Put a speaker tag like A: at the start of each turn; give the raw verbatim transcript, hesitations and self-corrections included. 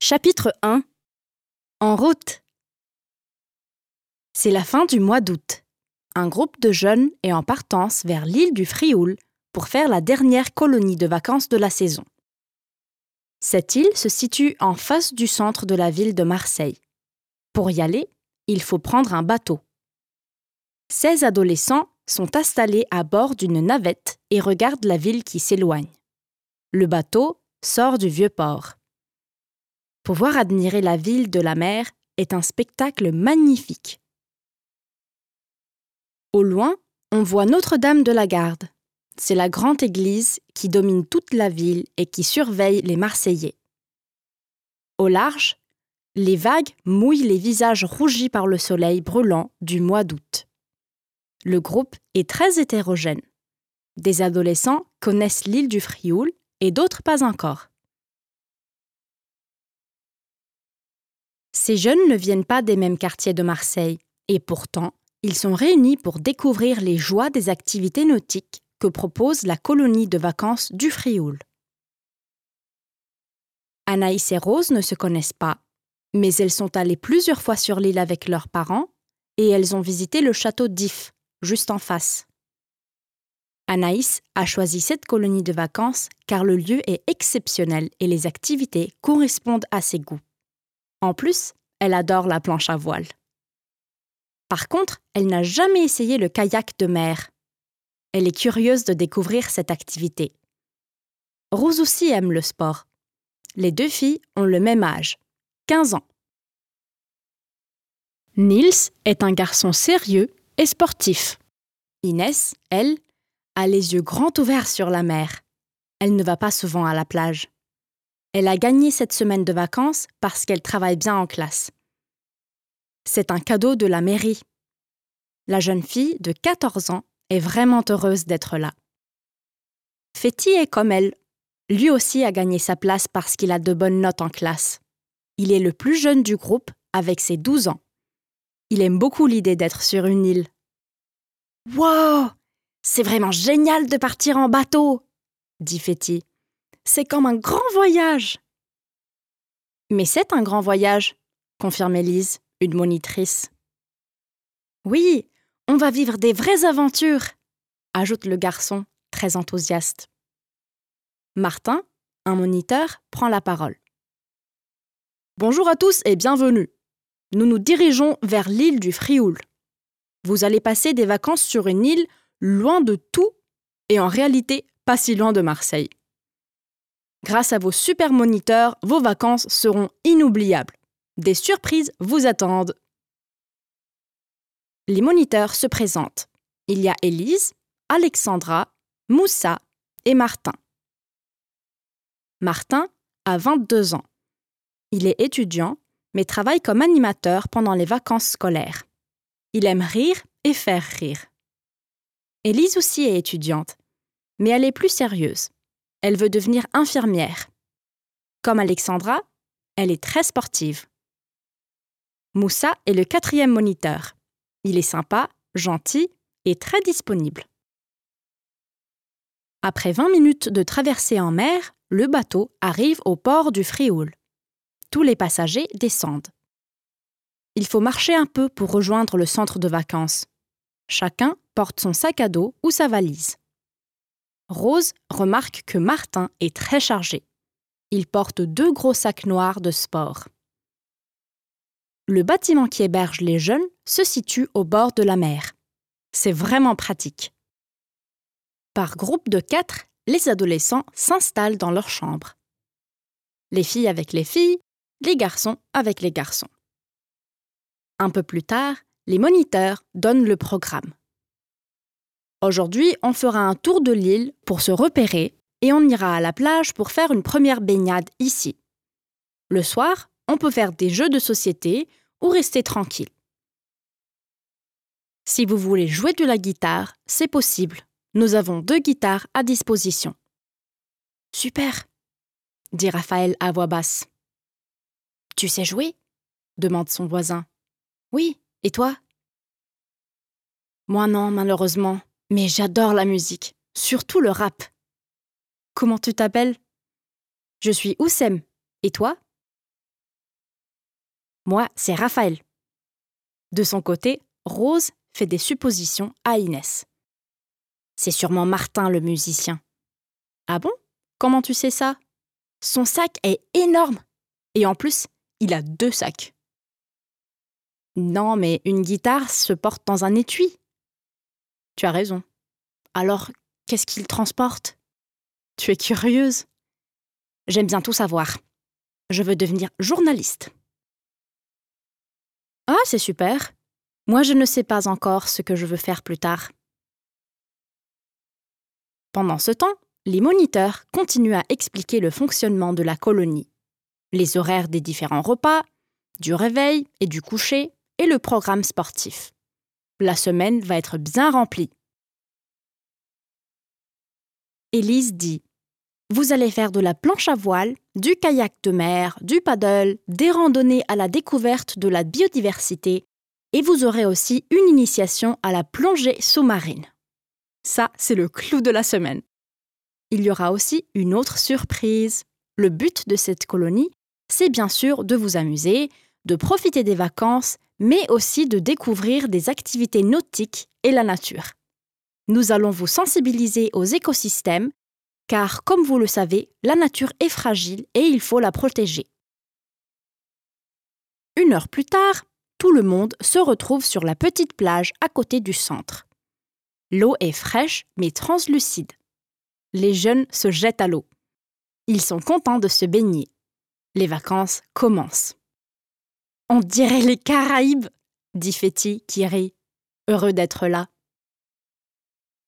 A: Chapitre un. En route. C'est la fin du mois d'août. Un groupe de jeunes est en partance vers l'île du Frioul pour faire la dernière colonie de vacances de la saison. Cette île se situe en face du centre de la ville de Marseille. Pour y aller, il faut prendre un bateau. seize adolescents sont installés à bord d'une navette et regardent la ville qui s'éloigne. Le bateau sort du vieux port. Pouvoir admirer la ville de la mer est un spectacle magnifique. Au loin, on voit Notre-Dame de la Garde. C'est la grande église qui domine toute la ville et qui surveille les Marseillais. Au large, les vagues mouillent les visages rougis par le soleil brûlant du mois d'août. Le groupe est très hétérogène. Des adolescents connaissent l'île du Frioul et d'autres pas encore. Ces jeunes ne viennent pas des mêmes quartiers de Marseille, et pourtant, ils sont réunis pour découvrir les joies des activités nautiques que propose la colonie de vacances du Frioul. Anaïs et Rose ne se connaissent pas, mais elles sont allées plusieurs fois sur l'île avec leurs parents et elles ont visité le château d'If, juste en face. Anaïs a choisi cette colonie de vacances car le lieu est exceptionnel et les activités correspondent à ses goûts. En plus, elle adore la planche à voile. Par contre, elle n'a jamais essayé le kayak de mer. Elle est curieuse de découvrir cette activité. Rose aussi aime le sport. Les deux filles ont le même âge, quinze ans. Nils est un garçon sérieux et sportif. Inès, elle, a les yeux grands ouverts sur la mer. Elle ne va pas souvent à la plage. Elle a gagné cette semaine de vacances parce qu'elle travaille bien en classe. C'est un cadeau de la mairie. La jeune fille de quatorze ans est vraiment heureuse d'être là. Fethi est comme elle. Lui aussi a gagné sa place parce qu'il a de bonnes notes en classe. Il est le plus jeune du groupe avec ses douze ans. Il aime beaucoup l'idée d'être sur une île. « Wow! C'est vraiment génial de partir en bateau !» dit Fethi. « C'est comme un grand voyage !» « Mais c'est un grand voyage !» confirme Élise, une monitrice. « Oui, on va vivre des vraies aventures !» ajoute le garçon, très enthousiaste. Martin, un moniteur, prend la parole. « Bonjour à tous et bienvenue. Nous nous dirigeons vers l'île du Frioul. Vous allez passer des vacances sur une île loin de tout et en réalité pas si loin de Marseille. Grâce à vos super moniteurs, vos vacances seront inoubliables. Des surprises vous attendent. » Les moniteurs se présentent. Il y a Élise, Alexandra, Moussa et Martin. Martin a vingt-deux ans. Il est étudiant, mais travaille comme animateur pendant les vacances scolaires. Il aime rire et faire rire. Élise aussi est étudiante, mais elle est plus sérieuse. Elle veut devenir infirmière. Comme Alexandra, elle est très sportive. Moussa est le quatrième moniteur. Il est sympa, gentil et très disponible. Après vingt minutes de traversée en mer, le bateau arrive au port du Frioul. Tous les passagers descendent. Il faut marcher un peu pour rejoindre le centre de vacances. Chacun porte son sac à dos ou sa valise. Rose remarque que Martin est très chargé. Il porte deux gros sacs noirs de sport. Le bâtiment qui héberge les jeunes se situe au bord de la mer. C'est vraiment pratique. Par groupe de quatre, les adolescents s'installent dans leur chambre. Les filles avec les filles, les garçons avec les garçons. Un peu plus tard, les moniteurs donnent le programme. Aujourd'hui, on fera un tour de l'île pour se repérer et on ira à la plage pour faire une première baignade ici. Le soir, on peut faire des jeux de société ou rester tranquille. Si vous voulez jouer de la guitare, c'est possible. Nous avons deux guitares à disposition. « Super !» dit Raphaël à voix basse. « Tu sais jouer ?» demande son voisin. « Oui, et toi ?» « Moi non, malheureusement, mais j'adore la musique, surtout le rap. »« Comment tu t'appelles ?»« Je suis Oussem, et toi ?» Moi, c'est Raphaël. De son côté, Rose fait des suppositions à Inès. C'est sûrement Martin le musicien. Ah bon? Comment tu sais ça? Son sac est énorme. Et en plus, il a deux sacs. Non, mais une guitare se porte dans un étui. Tu as raison. Alors, qu'est-ce qu'il transporte? Tu es curieuse? J'aime bien tout savoir. Je veux devenir journaliste. Ah, c'est super. Moi, je ne sais pas encore ce que je veux faire plus tard. Pendant ce temps, les moniteurs continuent à expliquer le fonctionnement de la colonie, les horaires des différents repas, du réveil et du coucher et le programme sportif. La semaine va être bien remplie. Élise dit « Vous allez faire de la planche à voile, du kayak de mer, du paddle, des randonnées à la découverte de la biodiversité et vous aurez aussi une initiation à la plongée sous-marine. » Ça, c'est le clou de la semaine. Il y aura aussi une autre surprise. Le but de cette colonie, c'est bien sûr de vous amuser, de profiter des vacances, mais aussi de découvrir des activités nautiques et la nature. Nous allons vous sensibiliser aux écosystèmes, car comme vous le savez, la nature est fragile et il faut la protéger. Une heure plus tard, tout le monde se retrouve sur la petite plage à côté du centre. L'eau est fraîche mais translucide. Les jeunes se jettent à l'eau. Ils sont contents de se baigner. Les vacances commencent. « On dirait les Caraïbes !» dit Féti qui rit, heureux d'être là.